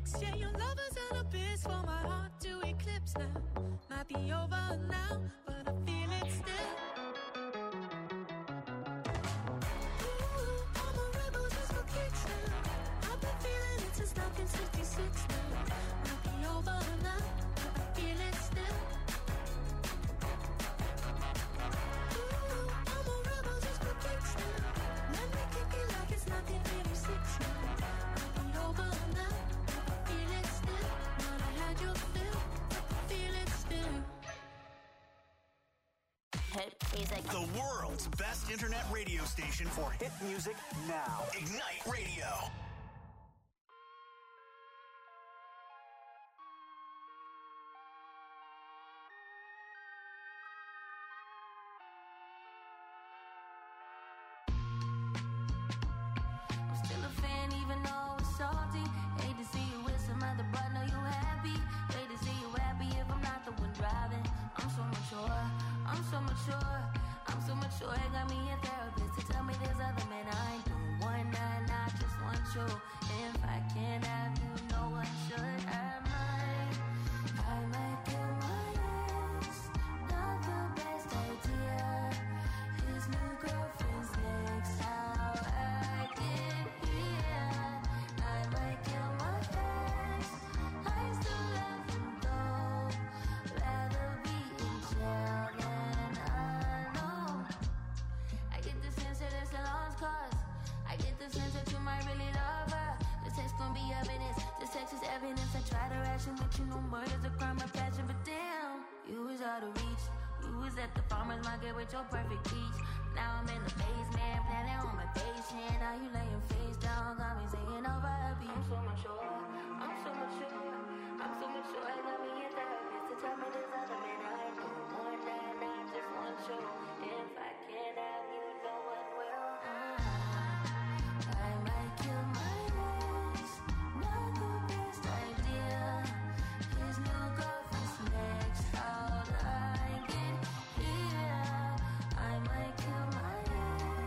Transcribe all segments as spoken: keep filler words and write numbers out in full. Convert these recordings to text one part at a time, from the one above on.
fixed. Yeah, your love is an abyss for my heart to eclipse now. Might be over now, but I feel it still. Ooh, all my rebels just for kicks now. I've been feeling it since nineteen sixty-six now. Might be over now, but I feel it still. Ooh, all my rebels just for kicks now. Let me kick it like it's nineteen eighty-six now. Might be over now, but I feel it still. Not I had your fill, but I feel it still. Hit music. The world's best internet radio station for hit music now. Ignite Radio. I'm still a fan even though it's salty. Hate to see you with some other, but know you happy. Hate to see you happy if I'm not the one driving. I'm so mature, I'm so mature, I'm so mature. It got me a therapist to tell me there's other men I ain't doing one night, I just want you. If I can't have you, no one should have mine. I might kill my ex, not the best idea. His new girlfriend's next, how I get here. I might kill my ex, I still love him though. Rather be in jail than alone. I get the sense that it's a lost cause. I get the sense that you might really love her. This text gon' be evidence. This text is evidence. I try to ration, but you know murder's a crime of passion. But damn, you was out of reach. You was at the farmer's market with your perfect peach. Now I'm in the basement, planning on my patient. Now you laying face down, got me singing over a beat. I'm so mature, I'm so mature, I'm so mature. I got me a therapist to tell me there's other men I ain't doing more than I just want you. If I can't have you, no one will. I might kill my ex, not the best idea. His new girlfriend's next, how'd I get here? I might kill my ex,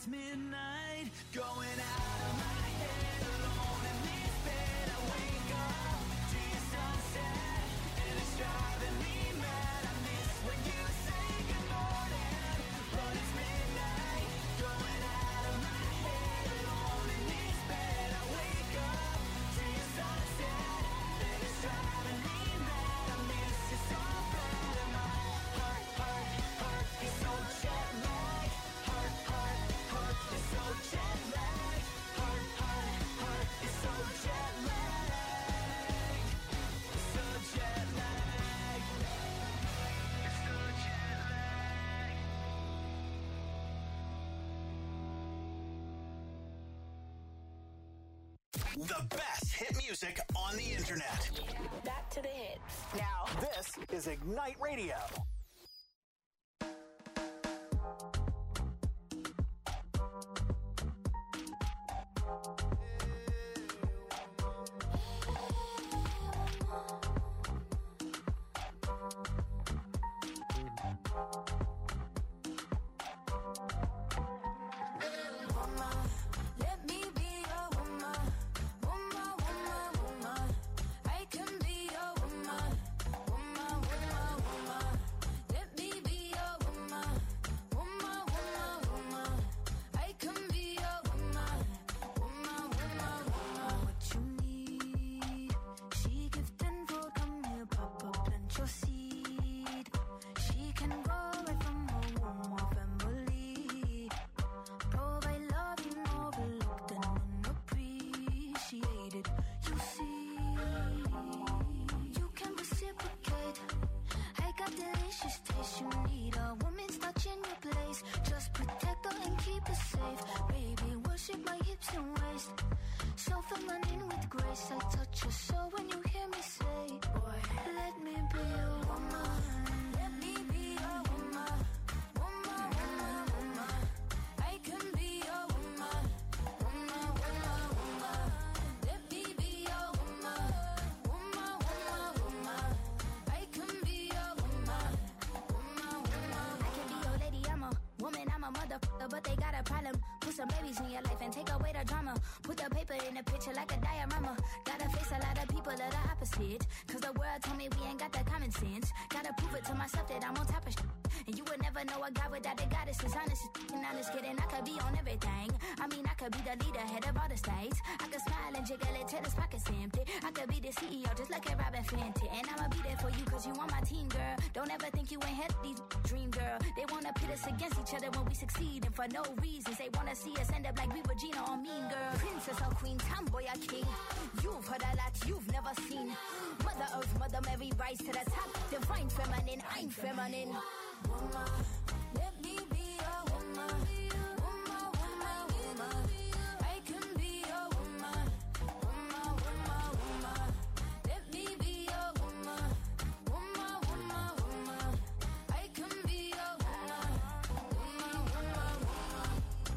it's midnight, going out of my head, alone in this bed. I wake up to your sunset, and it's driving me mad. I miss when you say good morning, but it's midnight, going out of my head, alone in this bed. I wake up to your sunset, and it's driving me mad. I miss you so bad, and my heart, heart, heart is so jet lagged. Heart, heart, heart is so jet lagged. Heart, heart, heart is so jet lagged. It's so jet lagged. It's so jet lagged. The best hit music on the internet. Back to the hits. Now, This is Ignite Radio. Woman, let me be your woman. Woman, woman, woman. I can be your woman. Woman, woman, woman. Let me be your woman. Woman, woman, woman. I can be your woman. Woman, woman, woman. What you need? She give tenfold, come here, Papa, plant your seed. She can go right from her womb or family. Provide love you overlooked and unappreciated. You see, you can reciprocate. I got delicious taste. You need a woman's touch in your place. Just protect her and keep her safe. Baby, worship my hips and waist. So feminine with grace. I touch your soul when you hear me say, boy, let me be your woman. Let me be your woman. Woman, woman, woman. I can be your woman. Woman, woman, woman. Let me be your woman. Woman, woman, woman. I can be your woman. Woman, woman. I can be your lady. I'm a woman. I'm a motherfucker, but they got a problem. Put some babies in your life and take away the drama. Put the paper in the picture like a diorama. Gotta face a lot of people that are opposite. Cause the world told me we ain't got the common sense. Gotta prove it to myself that I'm on top of shit. And you would never know a guy without a goddess is honest. And honest kidding, I could be on everything. I mean, I could be the leader, head of all the states. I could smile and jiggle it till his pockets empty. I could be the C E O just like a Robin Fenty. And I'ma be there for you cause you on my team, girl. Don't ever think you ain't had these dream, girl. They wanna pit us against each other when we succeed. And for no reasons, they wanna see us end up like we were Gina or Mean Girl. Princess or queen, tomboy or king. You've heard a lot you've never seen. Mother Earth, Mother Mary, rise to the top. Divine feminine, I'm feminine. Woman, let me be your woman. Woman, woman, woman. I can be your woman. Woman, woman, woman. Let me be your woman. Woman, woman, woman. I can be your woman. Woman, woman, woman.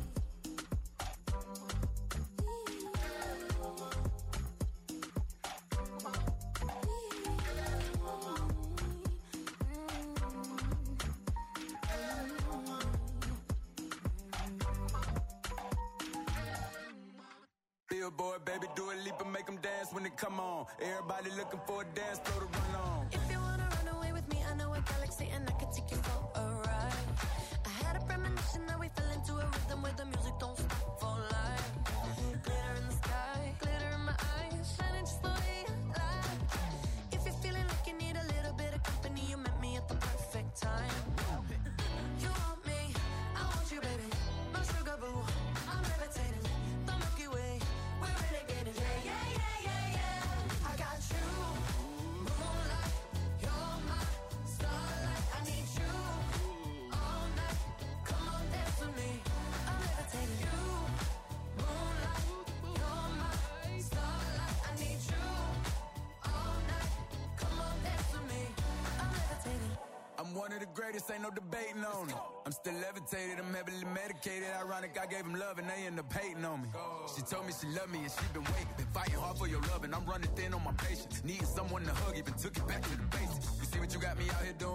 Billboard, baby, do a leap and make them dance when they come on. Everybody looking for a dance floor to run on. If you wanna run away with me, I know a galaxy and I can take you for a ride. I had a premonition that we fell into a rhythm where the music don't stop for life. Glitter in the sky, glitter in my eyes, shining just the way I like. If you're feeling like you need a little bit of company, you met me at the perfect time. You want me, I want you, baby. My sugar boo, I'm levitating. The Milky Way, we're renegading. Yeah, yeah, yeah, yeah, yeah. I got you, moonlight. You're my starlight. I need you all night. Come on, dance with me. I'm levitating. You, moonlight. You're my starlight. I need you all night. Come on, dance with me. I'm levitating. I'm one of the greatest, ain't no debating on it. I'm still levitated, I'm heavily medicated. Ironic, I gave him love and they end up hating on me. She told me she loved me and she been waiting. Been fighting hard for your love and I'm running thin on my patience. Needing someone to hug, even took it back to the basics. You see what you got me out here doing? My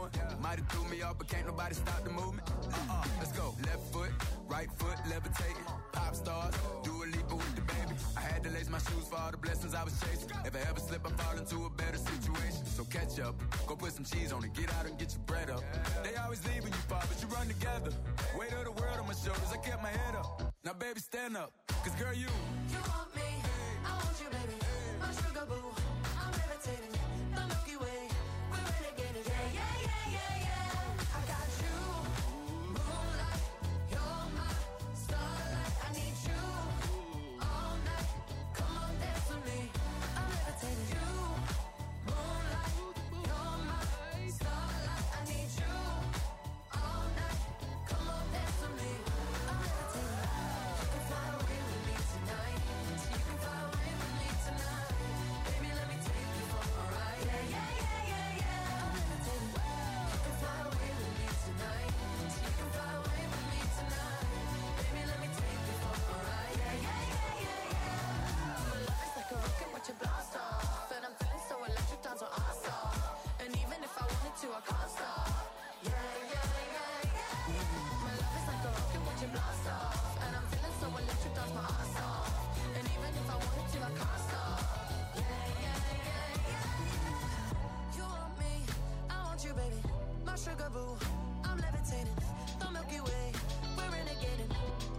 Might have threw me off, but can't nobody stop the movement. Uh-uh, let's go. Left foot, right foot, levitating. Pop stars, do a leap with the baby. I had to lace my shoes for all the blessings I was chasing. If I ever slip, I fall into a better situation. So catch up, go put some cheese on it, get out and get your bread up. They always leave when you fall, but you run together. Weight of the world on my shoulders, I kept my head up. Now baby, stand up, cause girl, you You want me, I want you, baby. My sugar boo, I'm levitating. The Milky Way, we're renegading. Yeah, yeah, yeah, yeah, yeah. I got you, moonlight. You're my starlight. I need you all night. Come on, dance with me. I'm levitating. You, moonlight. You're my starlight. I need you all night. Come on, dance with me. I'm levitating. You can fly away with me tonight. You can fly away with me tonight. Baby, let me take you for a ride. Yeah, yeah, yeah, yeah, yeah. I'm levitating. You can fly away with me tonight. You can fly away with me tonight. Baby, let me take you for a ride. Yeah, yeah, yeah, yeah, yeah. My love is like a rocket, watch it blast off. And I'm feeling so electric, dance on our stop. And even if I wanted to, I can't stop. Yeah, yeah, yeah, yeah. My love is like a rocket, watch it blast off. And I'm feeling so electric, dance my ass off. And even if I wanted to, I can't stop. Yeah, yeah, yeah, yeah. You want me, I want you, baby. My sugar boo, I'm levitating. The Milky Way, we're renegading.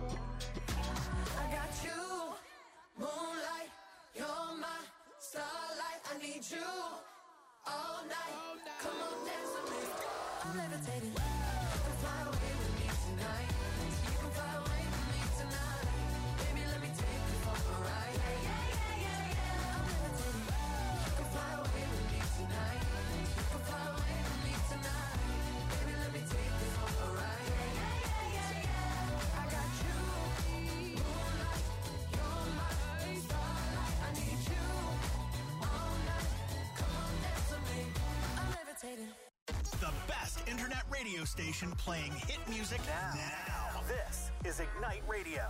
I got you, moonlight. You're my starlight. I need you all night. Come on, dance with me. I'm levitating. You can fly away with me tonight. You can fly away with me tonight. Baby, let me take you for a ride. Yeah, yeah, yeah, yeah, yeah. I'm levitating. You can fly away with me tonight. You can fly away with me tonight. Baby, let me take you for a ride. Yeah, yeah, yeah, yeah, yeah. I got you, moonlight. You're my starlight. I need you all night. Come on, dance with me. I'm levitating. The best internet radio station playing hit music now. now. This is Ignite Radio.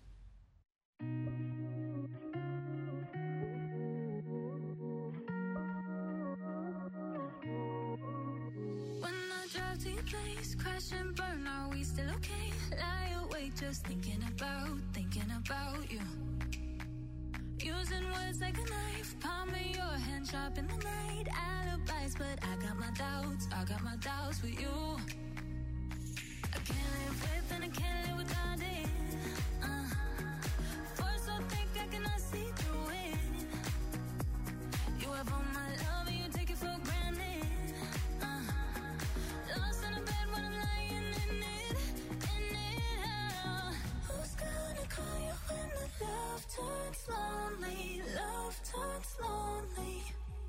When I drive to your place, crash and burn, are we still okay? Lie awake just thinking about, thinking about you. Using words like a knife, palm of your hand sharp in the night. Alibis, but I got my doubts, I got my doubts with you. I can't live with and I can't live without it. Uh, force so thick I cannot see through it. You have all my love and you take it for granted. Uh, lost in a bed when I'm lying in it, in it. Uh, who's gonna call you when the love turns lonely? Love turns lonely.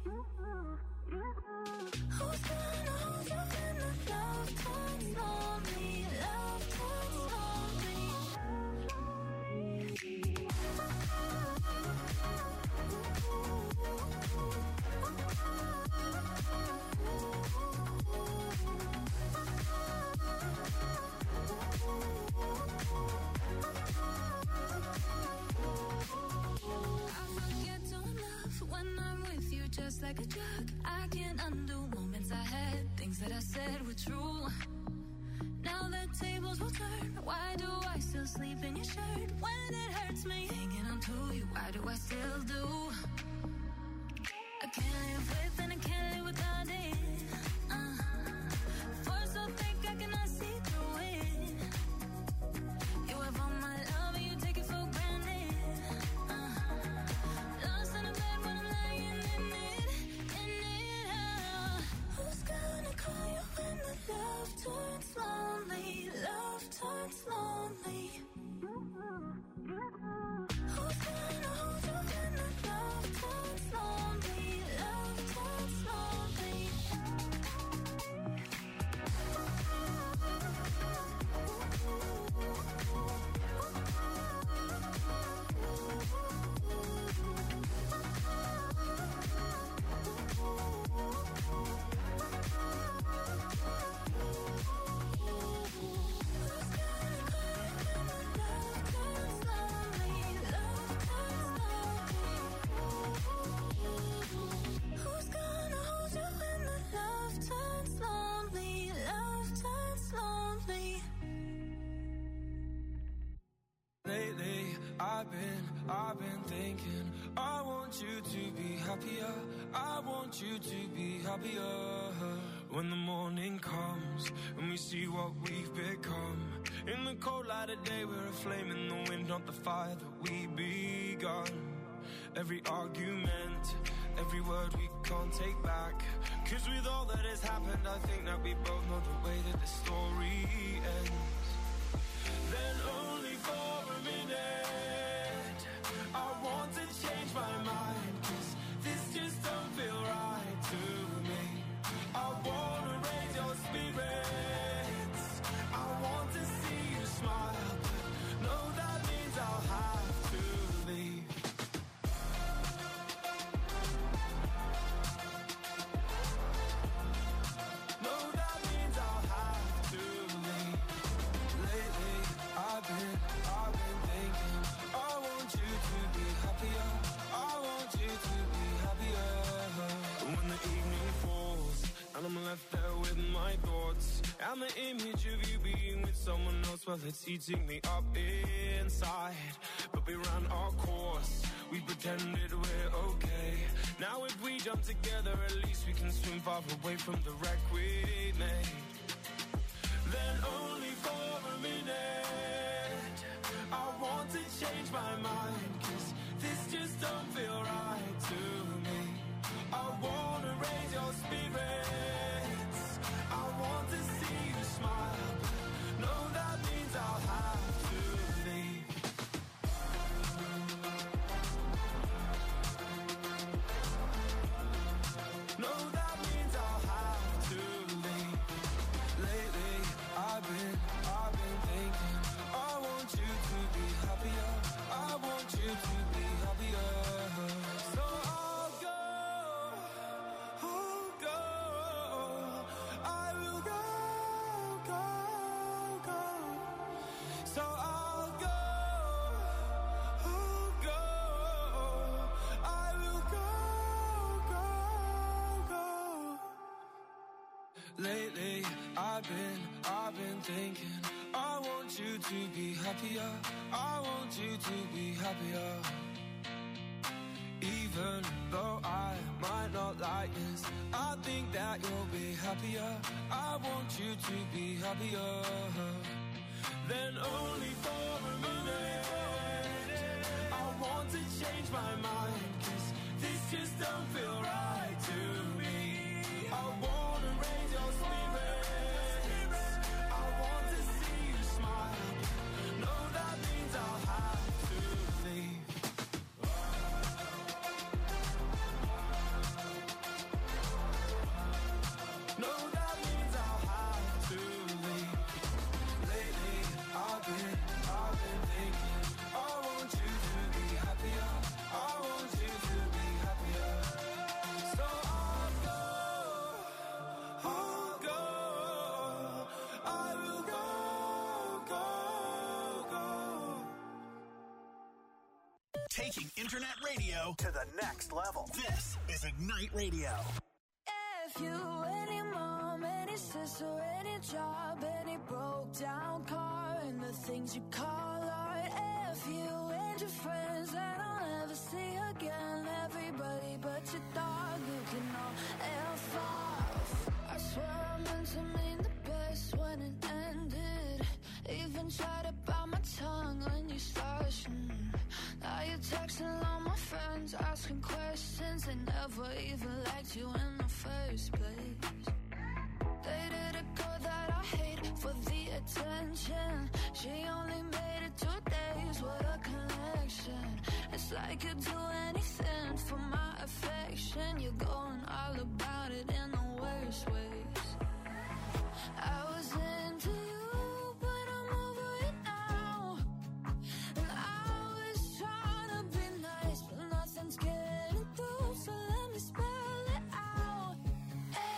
Who's gonna hold you when the love turns lonely? Love turns lonely. I forget to love when I'm with you, just like a drug. I can't undo moments I had, things that I said were true. Now the tables will turn. Why do I still sleep in your shirt when it hurts me? Hanging on to you, why do I still do? I can't live with and I can't live without it. Uh, force so thick I cannot see through it. You have all my love and you take it for granted. Uh, lost in a bed when I'm lying in it, in it. Uh, want you to be happier. When the morning comes and we see what we've become. In the cold light of day, we're a flame in the wind, not the fire that we begun. Every argument, every word we can't take back. Cause with all that has happened, I think that we both know the way that the story ends. Then only for a minute, I want to change my mind. Cause this just don't feel right to me. I wanna raise your spirits, I want to see you smile, but no, that means I'll have to leave. No, that means I'll have to leave. Lately, I've been, I've been thinking, I want you to be happier, I want you to be happier. When the evening falls and I'm left there with my thoughts, and the image of you being with someone else, well, it's eating me up inside. But we ran our course, we pretended we're okay. Now if we jump together, at least we can swim far away from the wreck we made. Then only for a minute, I want to change my mind. Cause this just don't feel right to me. I wanna raise your spirits, I want to see you smile, but no, that means I'll have to leave. No, that means I'll have to leave. Lately, I've been, I've been thinking, I want you to be happier, I want you to be happier. So I'll go, I'll go, I will go, go, go. So I'll go, I'll go, I will go, go, go. Lately, I've been, I've been thinking, I want you to be happier, I want you to be happier. Even though I might not like this, I think that you'll be happier, I want you to be happier. Then only for a minute, I want to change my mind. Cause this just don't feel right to me. I wanna raise your spirits, I want to see you smile. No, that means I'll have to leave. No, that means I'll have to leave. Lately, I've been, I've been thinking, I want you to be happier, I want you to be happier. So I'll go, I'll go, I will go, go, go. Taking internet radio to the next level. This is Ignite Radio. If you, any mom, any sister, any job, any broke down car, and the things you call art. If you and your friends that I'll never see again, everybody but your dog, you can all F off. I swear I meant to mean the best when it ended. Even tried to bite my tongue when you started. Mm. Now you're texting all my friends, asking questions. They never even liked you in the first place. Dated a girl that I hate for the attention. She only made it two days, what a connection. It's like you'd do anything for my affection. You're going all about it in the worst ways. I was into you, but I'm over it now. And I was trying to be nice, but nothing's getting through, so let me spell it out.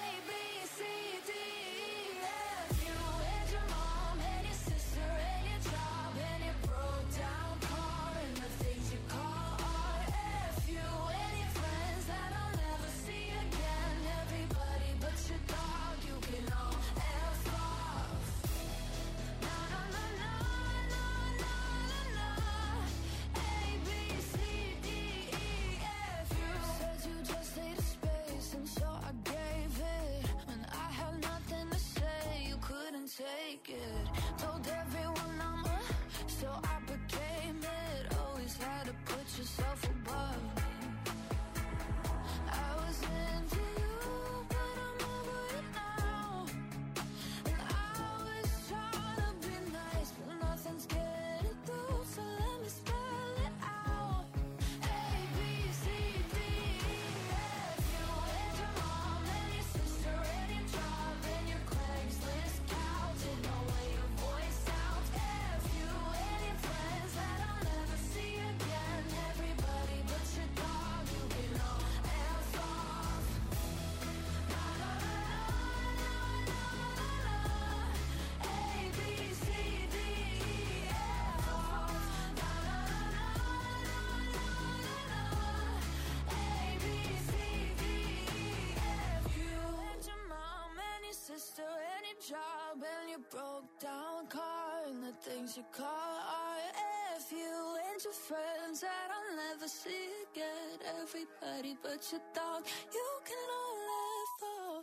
broke down car and the things you call art. If you and your friends that I'll never see again, everybody but your dog, you can all laugh off.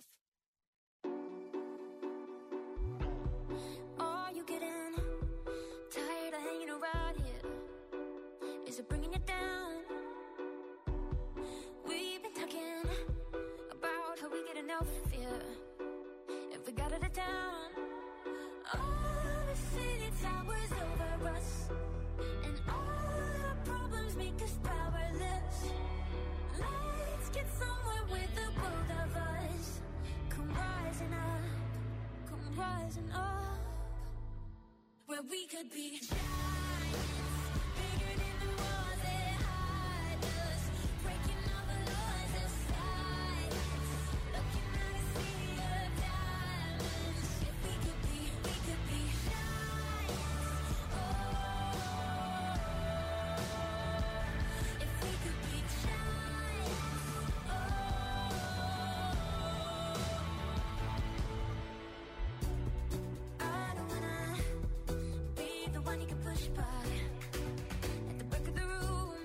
Are you getting tired of hanging around here? Is it bringing you down? We've been talking about how we get enough fear if we got it down. All the city towers over us, and all our problems make us powerless. Let's get somewhere with the both of us. Come rising up, come rising up, where we could be giants, bigger than the walls that hide us, breaking all the laws of science, looking at a sea of diamonds. If we could be, we could be giants. Oh, if we could be giants. Oh, I don't wanna be the one you can push by at the back of the room.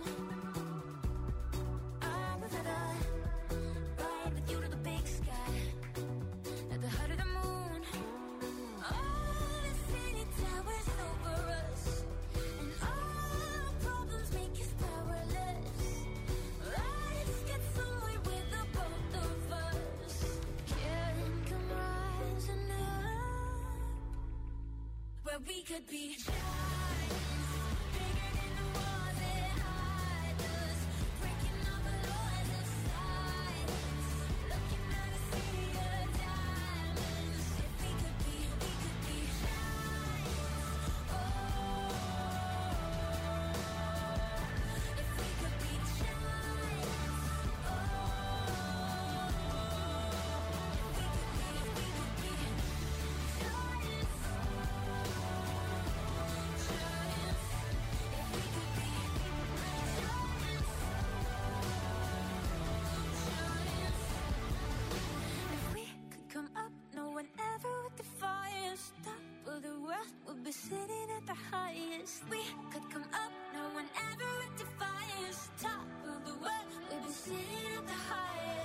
I would rather ride with you to the big sky, at the height of the moon. All the city towers over us, and all our problems make us powerless. Let's get somewhere with the both of us. Can come rising up, where we could be giants, bigger than the walls that hide us, breaking all the laws of science, looking at a sea of diamonds. If we could be, we could be giants. Oh, if we could be giants. Oh, if we could be, we could be giants. If we could come up, no one ever would defy us. Top of the world, we'll be sitting at the highest. We could come up, no one ever would defy us. Top of the world, we'll be sitting at the highest.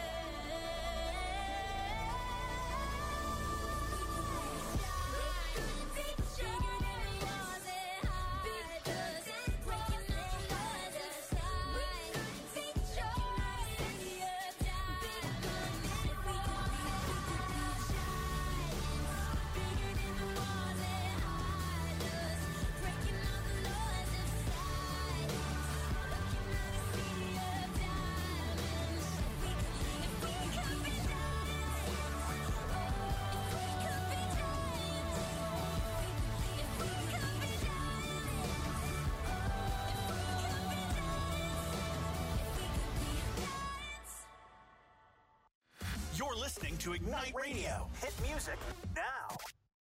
You're listening to Ignite Radio. Hit music now.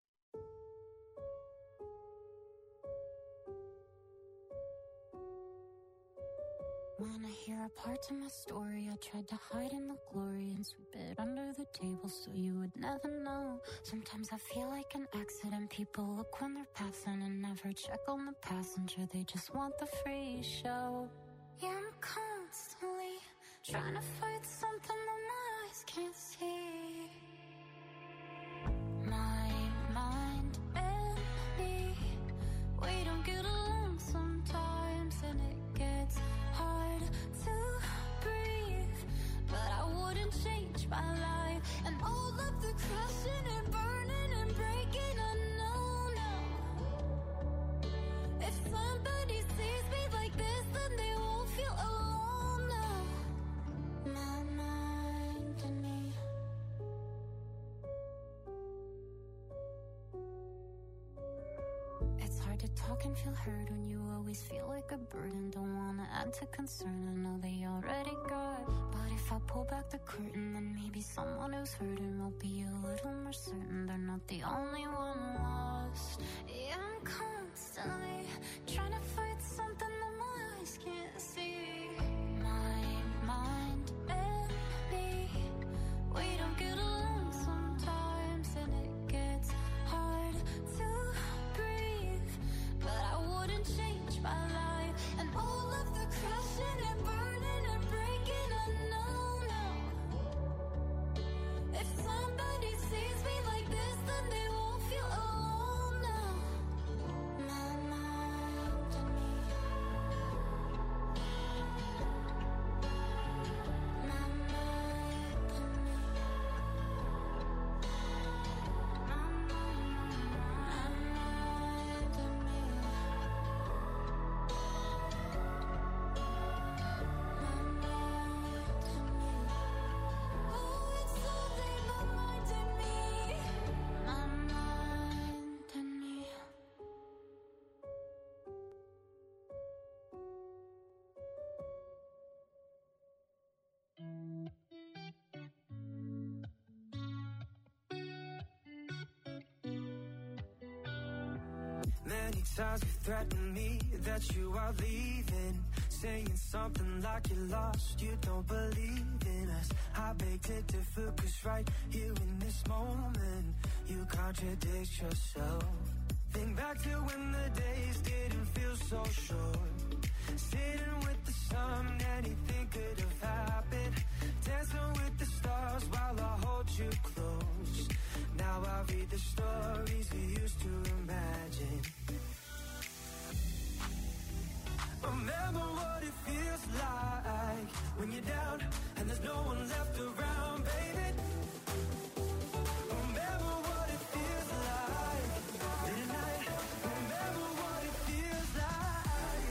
Wanna hear a part of my story? I tried to hide in the glory and sweep it under the table so you would never know. Sometimes I feel like an accident. People look when they're passing and never check on the passenger. They just want the free show. Yeah, I'm constantly trying to fight something that my eyes can't see. My mind and me, we don't get along sometimes, and it gets hard to breathe. But I wouldn't change my life, and all of the crashing and burning and breaking, I know now. If somebody sees me like this, then they won't feel alone now. My mind and me. It's hard to talk and feel heard when you always feel like a burden. Don't wanna add to concern, I know they already got. But if I pull back the curtain, then maybe someone who's hurting will be a little more certain they're not the only one lost. Yeah, I'm constantly trying to fight something that my eyes can't see. My mind and me, we don't get along sometimes, and it gets hard Many times you threatened me that you are leaving, saying something like you're lost, you don't believe in us. I beg to differ, cause right here in this moment, you contradict yourself. Think back to when the days didn't feel so short, sitting with the sun, anything could have happened, dancing with the stars while I hold you close. Now I read the stories we used to imagine. Remember what it feels like when you're down and there's no one left around, baby. Remember what it feels like in the night. Remember what it feels like.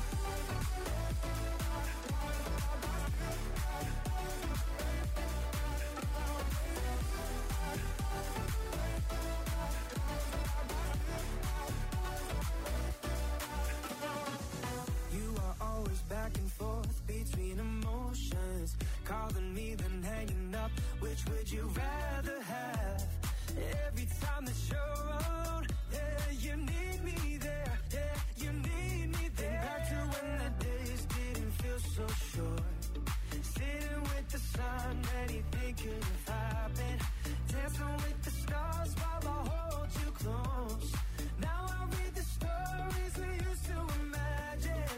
You are always back and forth between emotions, calling me then hanging up. Which would you rather have? Every time that you're around, yeah, you need me there, yeah, you need me there. Back to when the days didn't feel so short, sitting with the sun, anything could have happened, dancing with the stars while I hold you close. Now I read the stories we used to imagine.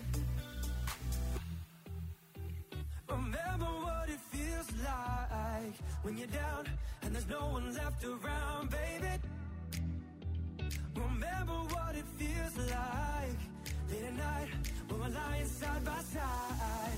Remember what it feels like when you're down and there's no one left around, baby. Remember what it feels like late at night when we're lying side by side.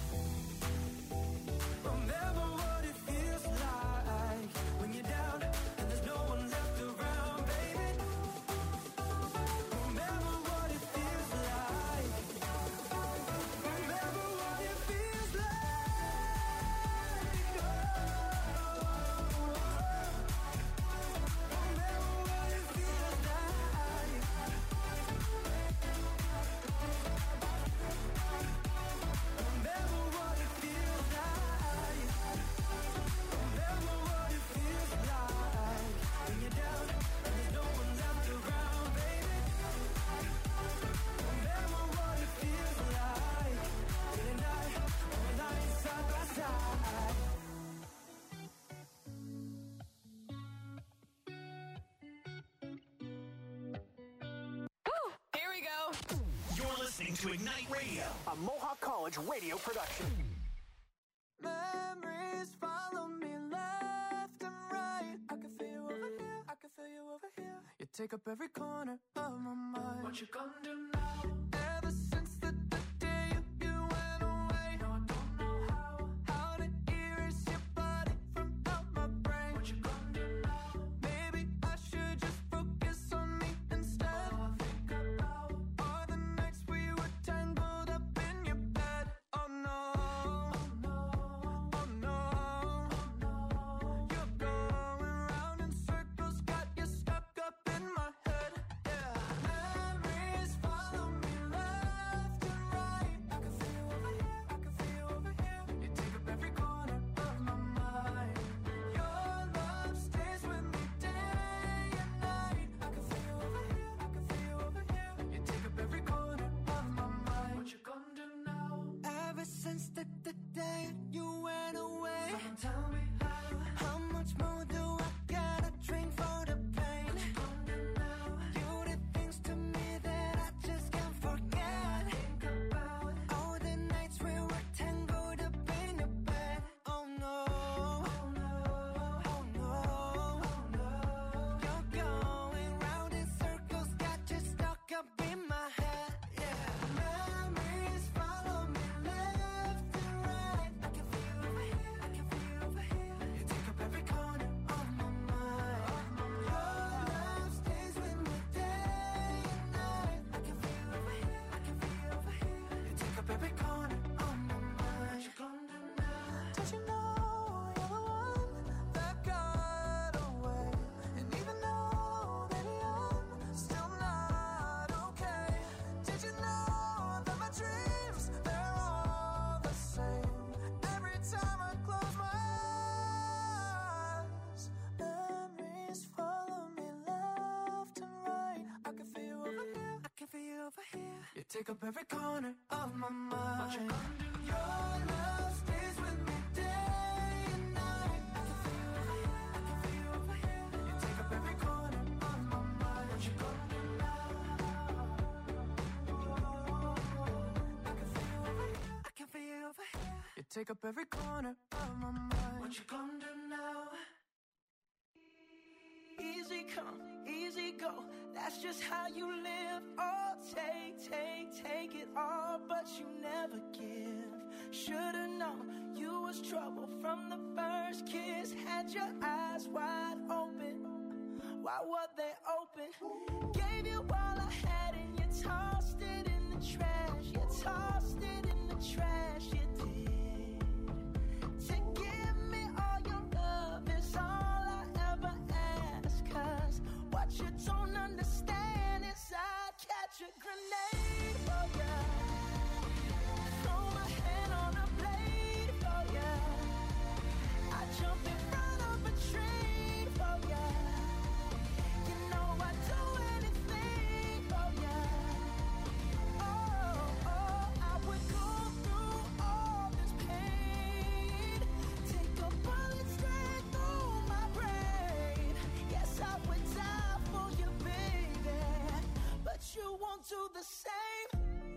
Remember what it feels like when you're down and there's no one left around, baby. Remember what it feels like. Remember what it feels like. Remember what it feels like. Remember what it feels like. Remember what it feels like when you're down and there's no one left around, baby. Remember what it feels like in the night when we're lying side by side. Here we go. You're listening to Ignite Radio, a Mohawk College radio production. Memories follow me left and right. I can feel you over here. I can feel you over here. You take up every corner of my mind. What you gonna do now? Ever since the, the day you, you went away, no, I don't know how. How to erase your body from out my brain. What you gonna do now? Maybe I should just focus on me instead. All I think about are the nights we were tangled up in your bed. Oh no, oh no, oh no, oh no. You're going round in circles, got you stuck up in my head. Yeah, memories follow take up every corner of my mind. Your love stays with me day and night. I can feel you over here, I can feel you over here. You take up every corner of my mind. What you gonna do now? I can feel you over here, I can feel you over here. You take up every corner of my mind. What you gonna do now? Easy come, easy go, that's just how you live. Oh, take, take, take it all, but you never give. Should've known you was trouble from the first kiss. Had your eyes wide open, why were they open? Gave you all I had and you tossed it in the trash. You tossed it in the trash, you did. To give me all your love is all I ever ask. Cause what you don't understand is I'd catch a grenade for ya. Throw my hand on a blade for ya. I'd jump in front of a train for ya. You know I'd do anything for ya. Oh, oh, I would go through all this pain. Take a bullet straight through my brain. Yes, I would die for you, baby, but you won't do the same.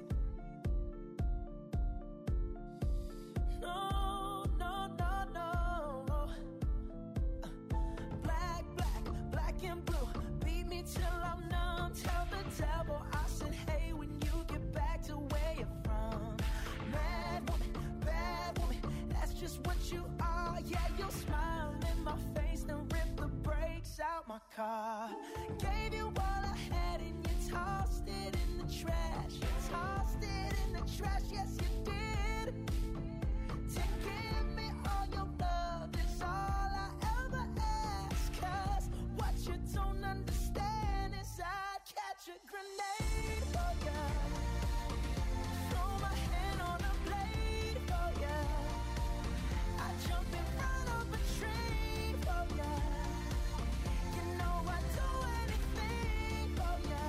No, no, no, no. Uh, Black, black, black and blue. Beat me till I'm numb. Tell the devil I said, hey, when you get back to where you're from. Mad woman, bad woman, that's just what you are. Yeah, you'll smile in my face, then rip the brakes out my car. Gave you all I had and you tossed it in the trash. You tossed it in the trash, yes you did. To give me all your love is all I ever ask. Cause what you don't understand is I'd catch a grenade for ya. Throw my hand on a blade for ya. I'd jump in front of a train for ya. You know I'd do anything for ya.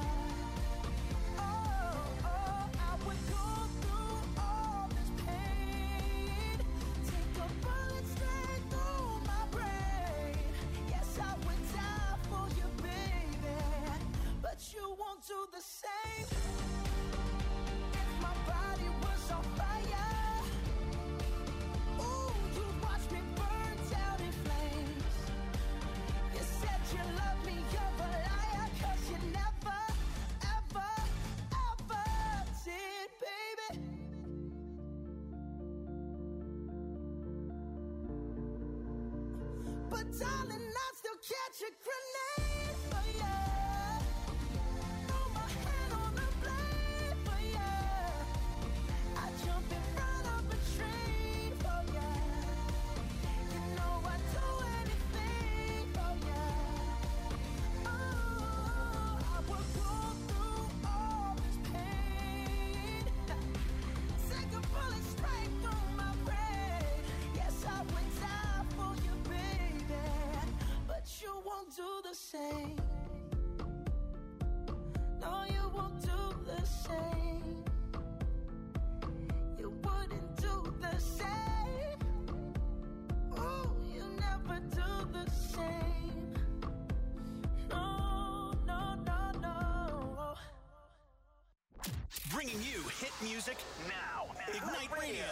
Oh, oh, I would go through all this pain. Take a bullet straight through my brain. Yes, I would die for you, baby, but you won't do the same. If my body was on fire, ooh, you'd watch me burn down in flames. You said you love me, you're a liar, cause you never, ever, ever did, baby. But darling, I'd still catch a grenade for ya. Throw my hand on a blade for ya. I'd jump in front of a train for ya. You know I'd do anything for ya. Oh, I would go through all this pain. Take a bullet straight through my brain. Yes, I would die for you, baby, but you won't do the same. No, you won't do the same. You wouldn't do the same. Oh, you never do the same. No, no, no, no. Bringing you hit music now. Ignite Radio.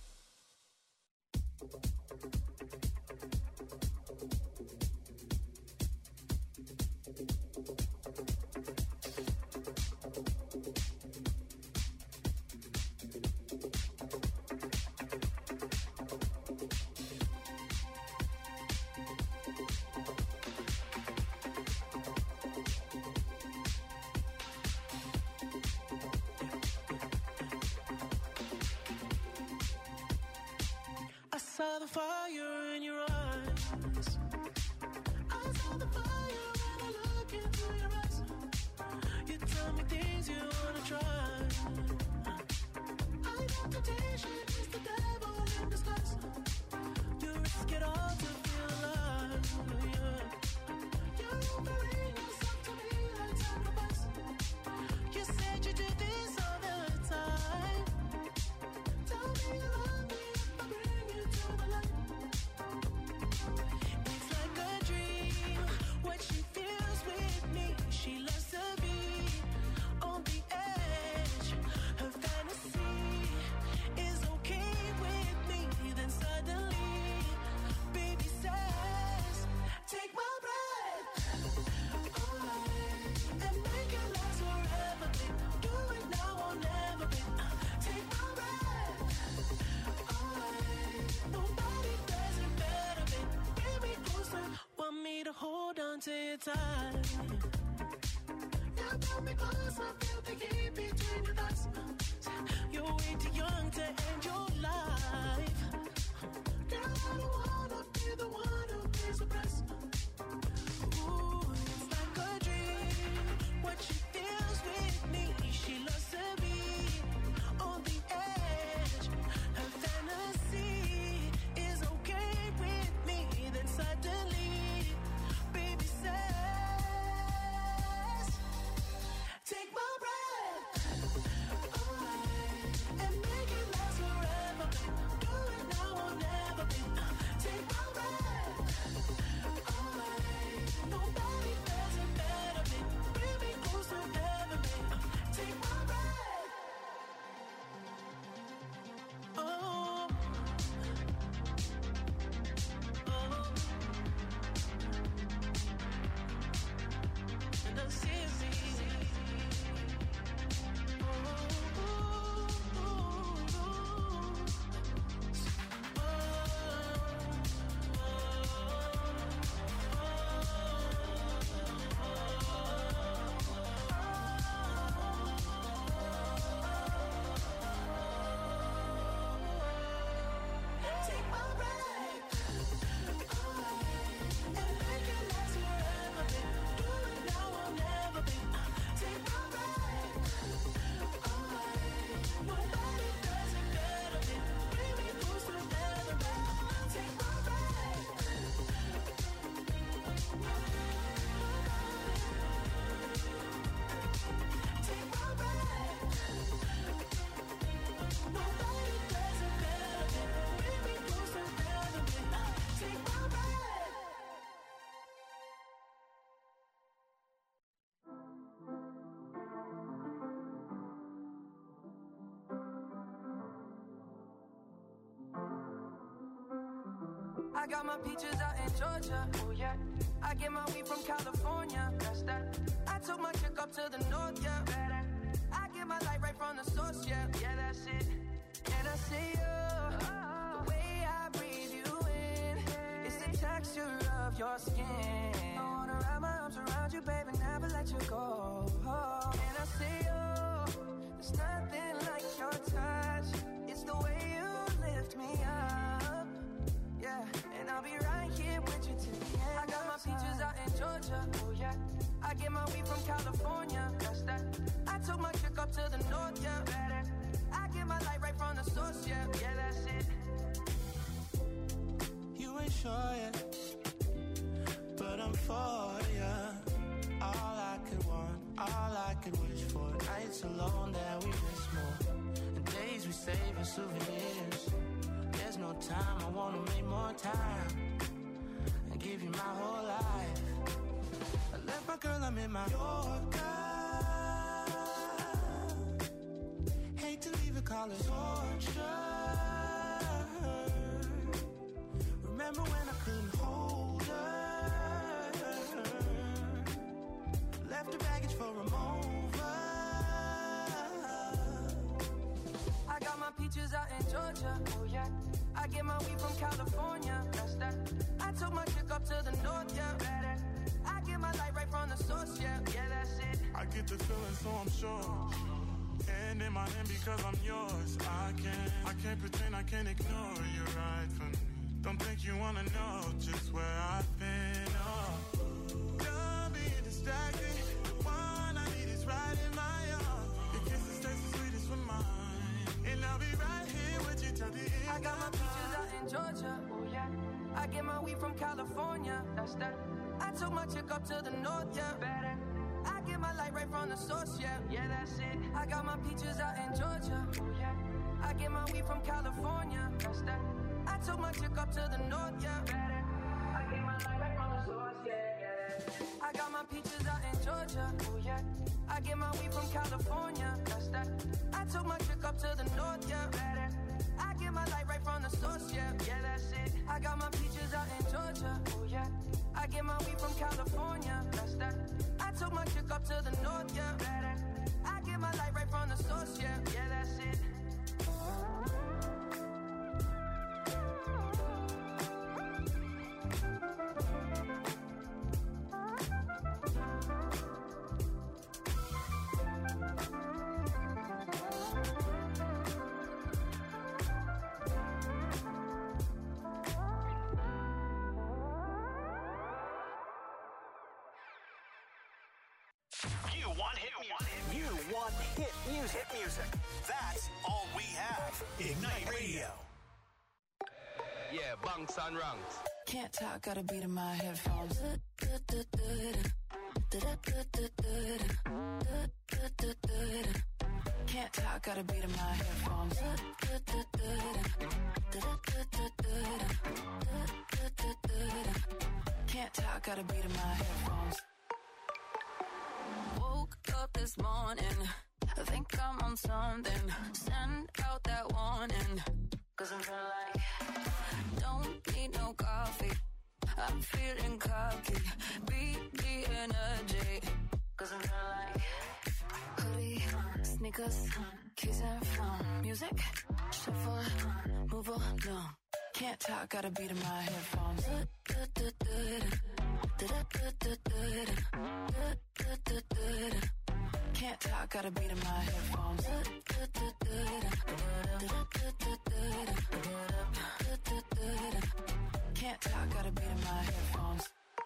I saw the fire in your eyes. I saw the fire when I look into your eyes. You tell me things you wanna try. I know temptation is the devil in disguise. You risk it all to feel alive. Yeah. You're offering yourself to me like sacrifice. You said you did this all the hold on to your time. Now pull me close, I feel the heat between your thighs. You're way too young to end your life. Girl, I don't wanna be the one who pays the price. Ooh, it's like a dream. What she feels with me, she loves to be on the edge. Her fantasy is okay with me. Then suddenly, baby says, take my breath away and make it last forever. Do it now or never, babe. Take my breath away. Nobody does it better, babe. Bring me close to heaven, babe. Take my breath. Oh. Oh. And I see me. Take my breath away and make it last forever, babe. Do it now or never, babe. Take my breath away. Nobody does it better, babe. Bring me close to heaven, babe. Take my breath. Take my breath. Nobody does it better, babe. Bring me close to heaven, babe. Take my breath. I got my peaches out in Georgia, oh yeah. I get my weed from California, that's that. I took my chick up to the north, yeah. Better. I get my light right from the source, yeah. Yeah, that's it. And I see you, the way I breathe you in. It's the texture of your skin. I wanna wrap my arms around you, baby, never let you go. And I see you, there's nothing like your touch. It's the way you lift me up. Yeah, and I'll be right here with you till the end. I got my peaches out in Georgia, oh yeah. I get my weed from California, that's that. I took my chick up to the north, yeah. Better. I get my light right from the source, yeah. Yeah, that's it. You ain't sure yet, but I'm for ya. All I could want, all I could wish for. Nights alone that we miss more, and days we save as souvenirs. There's no time, I wanna make more time and give you my whole life. I left my girl, I'm in my Yorker. Hate to leave it, call it torture. Remember when I couldn't hold her? Left her baggage for a mover. I got my peaches out in Georgia, oh yeah. I get my weed from California, that's that. I took my chick up to the north, yeah. Better. I get my light right from the source, yeah. Yeah, that's it. I get the feeling, so I'm sure. And in my hand because I'm yours. I can't, I can't pretend, I can't ignore you right from me. Don't think you wanna know just where I've been. Oh, don't be distracted. The one I need is right in my arms. Your kisses taste the sweetest with mine, and I'll be right here with you till the end. I got my peaches out in Georgia, oh yeah. I get my weed from California, that's that. I took my chick up to the north, yeah. Better. I get my light right from the source, yeah. Yeah, that's it. I got my peaches out in Georgia, oh yeah. I get my weed from California, that's that. I took my chick up to the north, yeah. Better. I get my light right from the source, yeah, yeah. I got my peaches out in Georgia, oh yeah. I get my weed from California, that's that. I took my chick up to the north, yeah. Better. I get my light right from the source, yeah. Yeah, that's it. I got my peaches out in Georgia, oh yeah. I get my weed from California, that's that. I took my chick up to the north, yeah. Better. I get my light right from the source, yeah. Yeah, that's it. want hit music. You want hit music. Hit music. That's all we have. Ignite Radio. Yeah, bunks and ranks. Can't talk, got a beat in my headphones. Can't talk, got a beat in my headphones. Can't talk, got a beat in my headphones. Woke up this morning, I think I'm on something. Send out that warning, cause I'm feeling like don't need no coffee. I'm feeling cocky, beat the energy, cause I'm feeling like hoodie, sneakers, keys and phone. Music, shuffle, move along. Can't talk, got a beat in my headphones. Can't talk, got a beat in my headphones. Can't talk, got a beat in my headphones.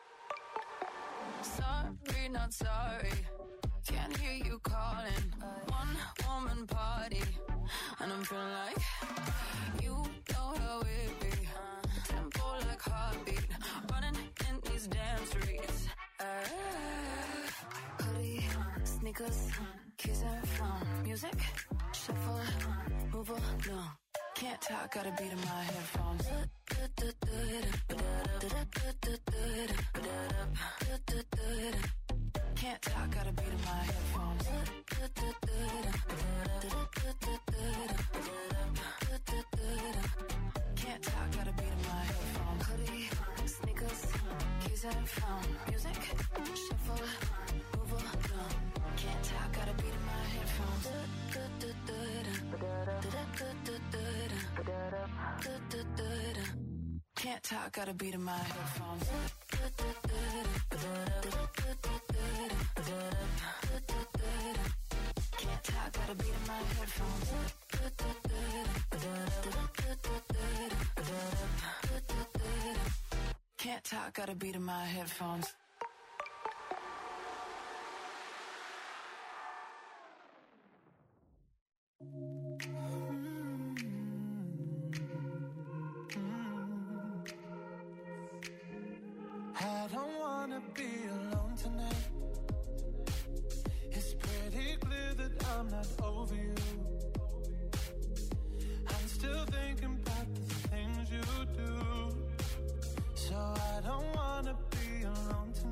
Sorry, not sorry. Can't hear you calling. One woman party, and I'm feeling like you know how it be. Tempo like heartbeat, running in these damn streets. Uh, hoodie, sneakers, keys and phone. Music, shuffle, move along. Can't talk, got a beat in my headphones. Can't talk, got a beat in my headphones. Can't talk, got a beat in my headphones. Hoodie, sneakers, keys and phone. Music, shuffle, move along. Can't talk, got a beat in my headphones. Can't talk, got a beat in my headphones. Can't talk, got a beat in my headphones. Can't talk, got a beat in my headphones. I don't wanna be alone tonight. It's pretty clear that I'm not over you. I'm still thinking about the things you do. So I don't wanna be alone tonight.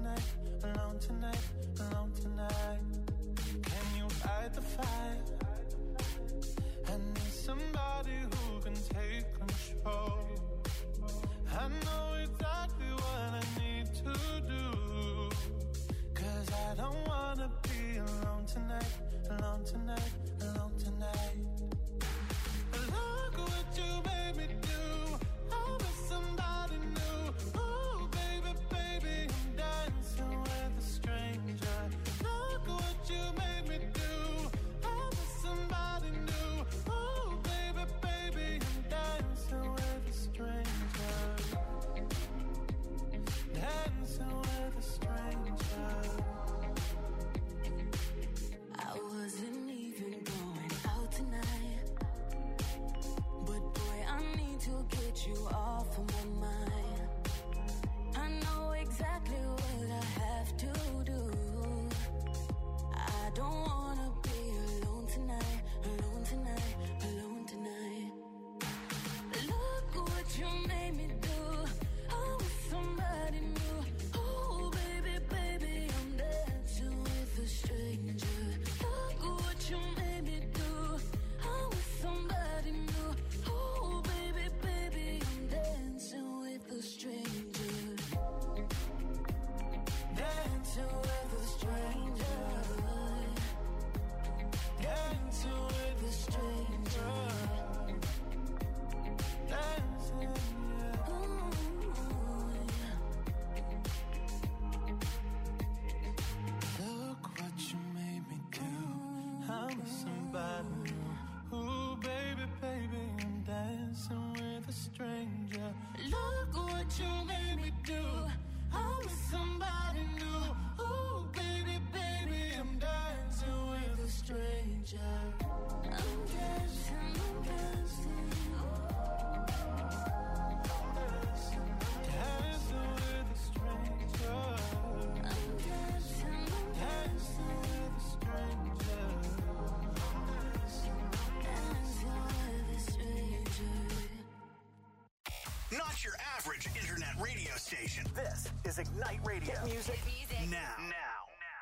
is Ignite Radio. Hit music. Now. Now.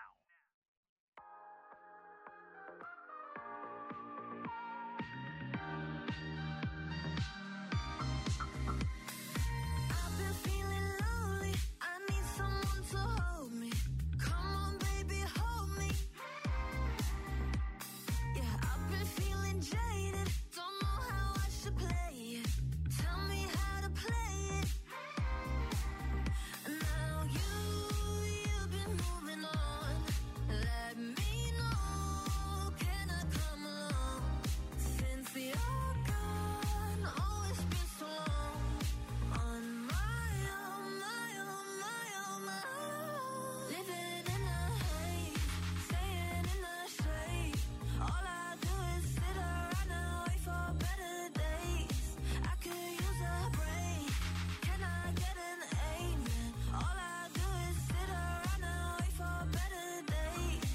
I've been feeling lonely. I need someone to hold me. Come on, baby, hold me. Yeah, I've been feeling jaded. Don't know how I should play it. Tell me how to play it. Now you, you've been moving on. Let me know, can I come along? Since you're gone, oh, it's been so long. On my own, my own, my own, my own. Living in a haze, staying in the shade. All I do is sit around and wait for better days. I could use a break. Can I get an amen? All I do is sit around and wait for better days.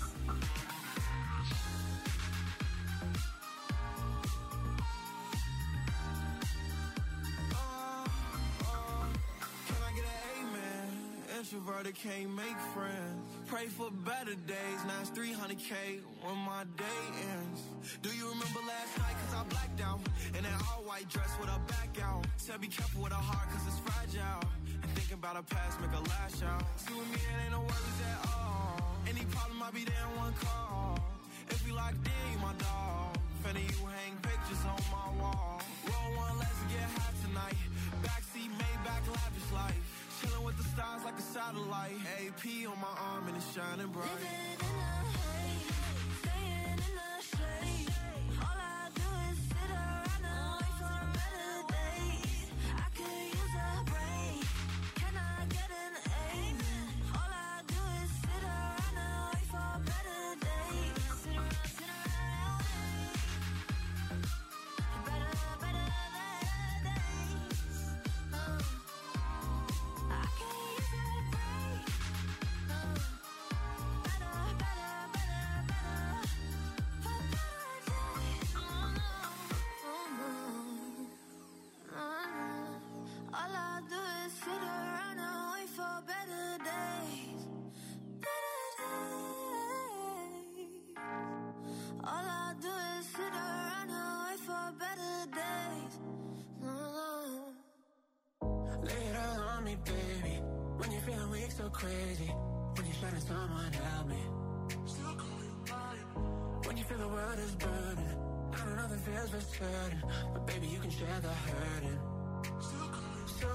Can I get an amen? Introverted can't make friends. Pray for better days. Now it's three hundred K when my day ends. Do you remember last night? Cause I blacked out. In that all white dress with a back out. Said be careful with a heart cause it's fragile. And thinking about a past make a lash out. See with me it ain't no worries at all. Any problem I'll be there in one call. If we locked in, you my dog. Finna you hang pictures on my wall. Roll one, let's get high tonight. Backseat, Maybach, lavish life. Chilling with the stars like a satellite. A P on my arm and it's shining bright. Living in a haze, staying in the shade. All I do is sit around and wait for better days. I could use a break. Can I get an amen? All I do is sit around and wait for better days. Sit around, sit around and wait. Better, better days. Uh, I could use a break. Uh, better, better, better, better. For better days. Oh no, oh no, oh no. All I do is sit around and wait for better days. Better days. All I do is sit around and wait for better days. Oh. Lay it all on me, baby. When you're feeling weak, so crazy. When you're shutting someone, help me. When you feel the world is burning, I know nothing feels for certain, but baby, you can share the hurting. So,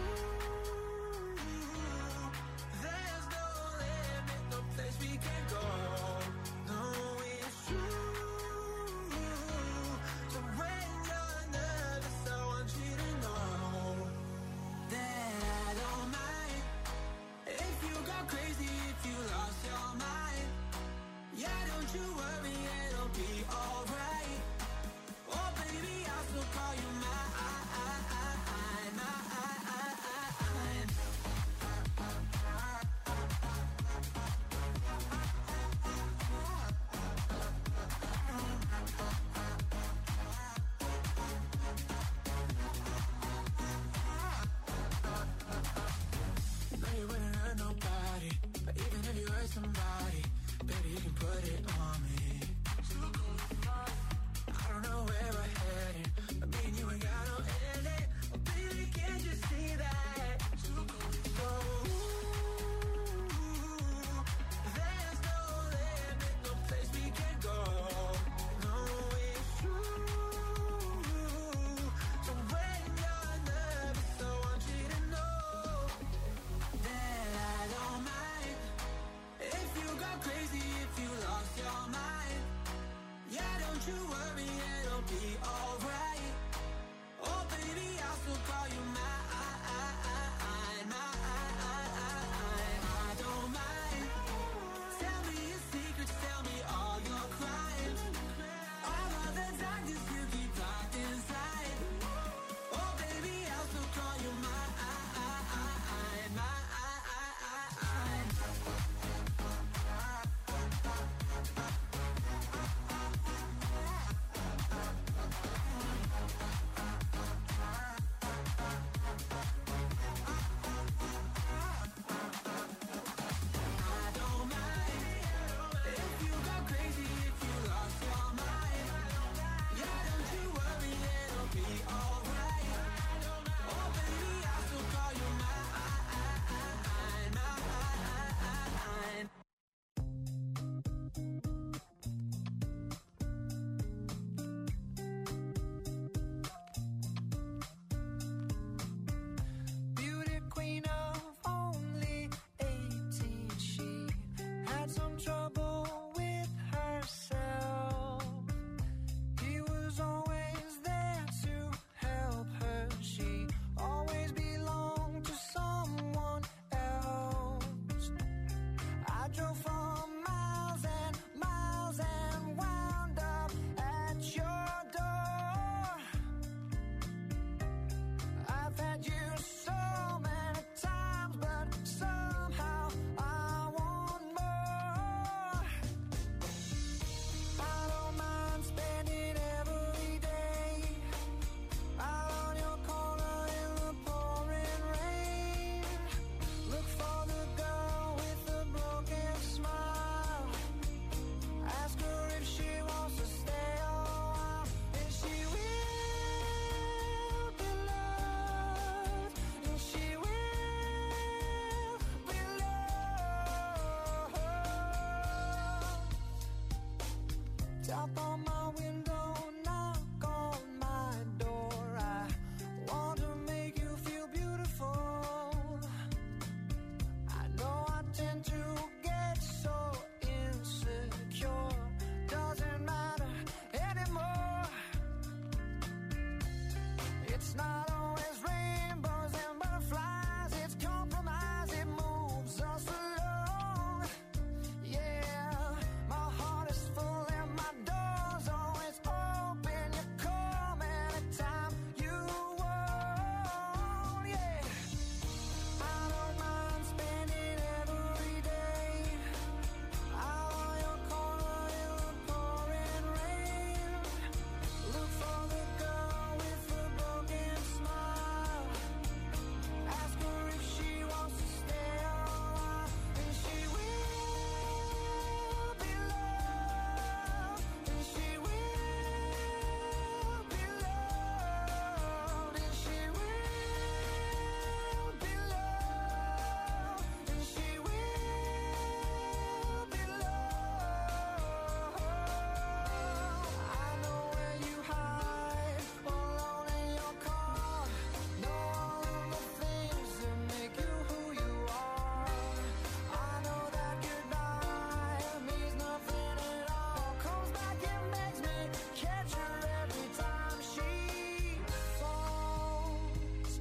there's no limit, no place we can go. No, it's true. So when you're nervous, I want you to know that I don't mind if you go crazy, if you lost your mind. Yeah, don't you worry, it'll be alright. Oh baby, I'll still call you mine. No, you wouldn't hurt nobody, but even if you hurt somebody, baby, you can put it on me. I don't know where we're headed, but me and you ain't got no ending. Oh, baby, can't you see that? So, there's no limit, no place we can go. No, it's true. So when you're nervous, I want you to know that I don't mind if you go crazy, if you lost your mind. drove for miles and miles and wound up at your door. I've had you so many times, but somehow I want more. I don't mind spending every day out on your corner in the pouring rain. Look for the girl with the broken smile. Ask her if she wants to stay a while, and she will be loved, and she will be loved. Tap on my window, knock on my door. I want to make you feel beautiful. I know I tend to get so insecure. Doesn't matter anymore. It's not always rainbows and butterflies. It's compromise, it moves us along. Yeah, my heart is full and my door's always open. You come anytime you want. Yeah, I don't mind spending every day out on your corner in the pouring rain. Look for the girl with the broken smile. Ask her if she wants to stay a while, and she will be loved, and she will be loved, and she will be loved, and she will be loved. I know where you hide, alone in your car. Know all of the things that make you who you are. I know that goodbye means nothing at all. Comes back and makes me catch her every time she falls.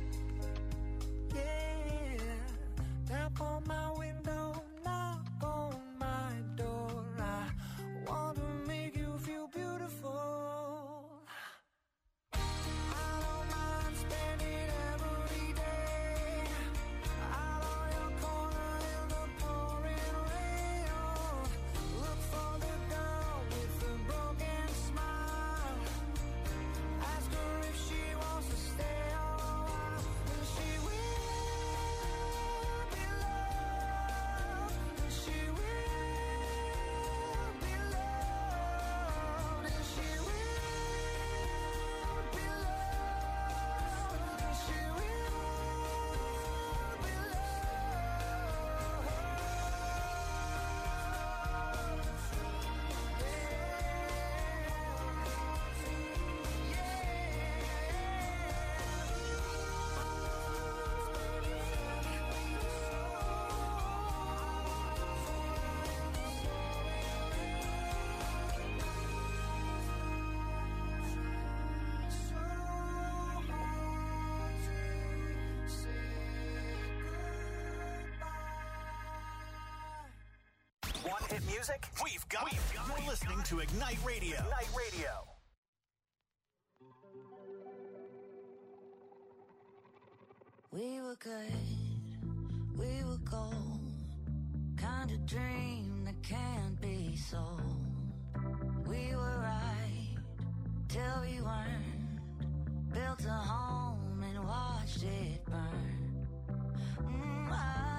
Yeah, tap on my window, knock on my door. I want to make you feel beautiful. I don't mind spending every day out on your corner in the pouring rain. Oh, look for the girl with the broken smile. Ask her if she wants to stay a while, and she will be loved, and she will be loved, and she will be loved, and she will be Want hit music? We've got it. You're listening to Ignite Radio. Ignite Radio. We were good, we were gold. Kind of dream that can't be sold. We were right till we weren't. Built a home and watched it burn. Mm, I